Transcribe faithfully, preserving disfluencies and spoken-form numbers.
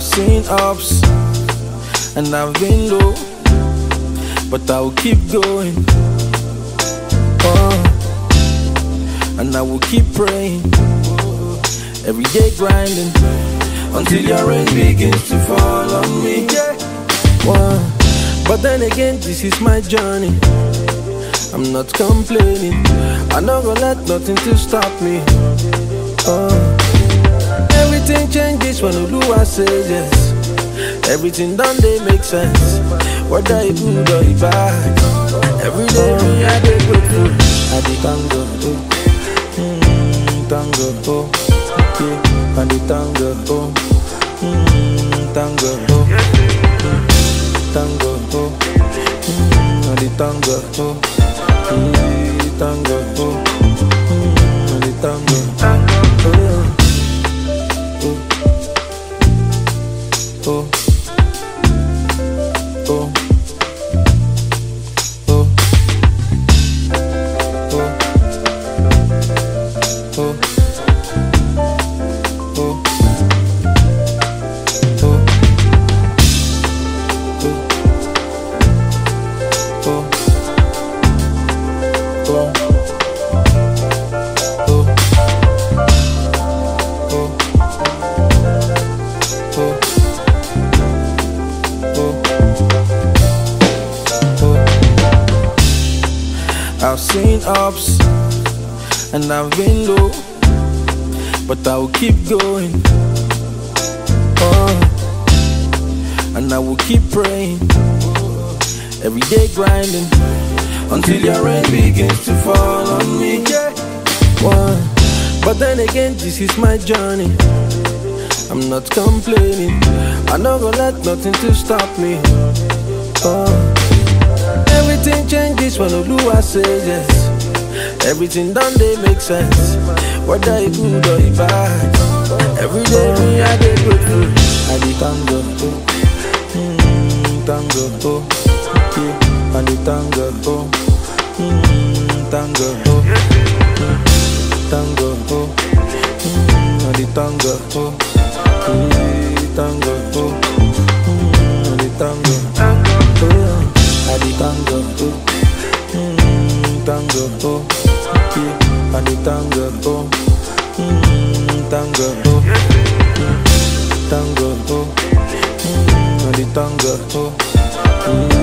I've seen ups and I've been low, but I will keep going. Oh, and I will keep praying, every day grinding, until your rain begins to fall on me. Oh, but then again, this is my journey. I'm not complaining. I'm not gonna let nothing to stop me. Oh, everything changes when Oluwa says yes. Everything done they make sense, whether you good or you bad. Every day me I dey grateful. I dey thank God, oh, mm, thank God, oh, yeah. I dey thank God, oh, mm, thank God, oh, mm, thank God, oh, mm, I dey thank God, oh, mm, thank God, oh, mm, I dey thank God, oh, oh, oh. Oh, oh, oh, oh, oh, oh, I've seen ups and I've been low, but I will keep going. Oh, and I will keep praying, every day grinding, until your rain begins to fall on me. Oh, but then again, this is my journey. I'm not complaining. I'm not gonna let nothing to stop me. Oh, everything changes when Oluwa says yes. Everything done they make sense, whether you good or you bad. Every day me I dey grateful. I dey thank God, oh, mm, thank God, oh, yeah. I dey thank God, oh, mm, thank God, oh, mm, thank God, oh, mm, I dey thank God, oh, yeah. Thank God, oh, mm, I dey thank God, oh. I dey thank God, oh, mm, thank God, oh, yeah. I dey thank God, oh, mm, thank God, oh, mm, thank God, oh, mm, I dey thank God, oh, mm.